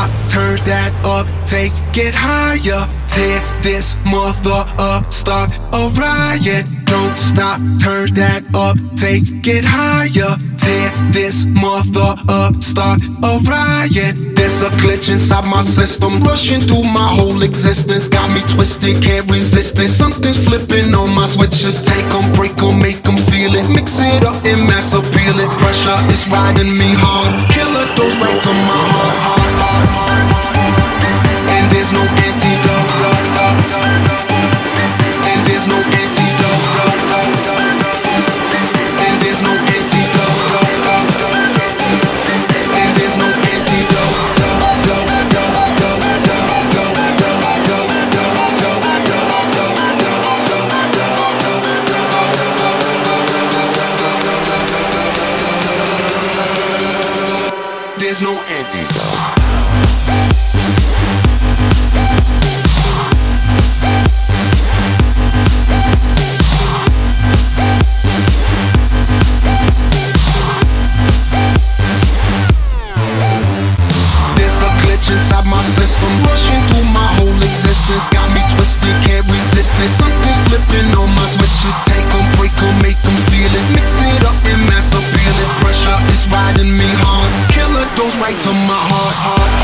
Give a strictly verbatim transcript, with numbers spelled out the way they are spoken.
stop, turn that up, take it higher. Tear this mother up, start a riot. Don't stop, turn that up, take it higher. Tear this mother up, start a riot. There's a glitch inside my system, rushing through my whole existence. Got me twisted, can't resist it. Something's flipping on my switches. Take 'em, break 'em, make 'em feel it. Mix it up and mass appeal it. Pressure is riding me hard. Killer goes right to my heart, heart, heart, heart, heart. And there's no antidote. And there's no antidote. And there's no antidote. And there's no antidote. There's no antidote. Inside my system, rushing through my whole existence. Got me twisted, can't resist it. Something's flipping on my switches. Take 'em, break 'em, make 'em feel it. Mix it up and mass appeal it. Pressure is riding me hard. Killer goes right to my heart, heart.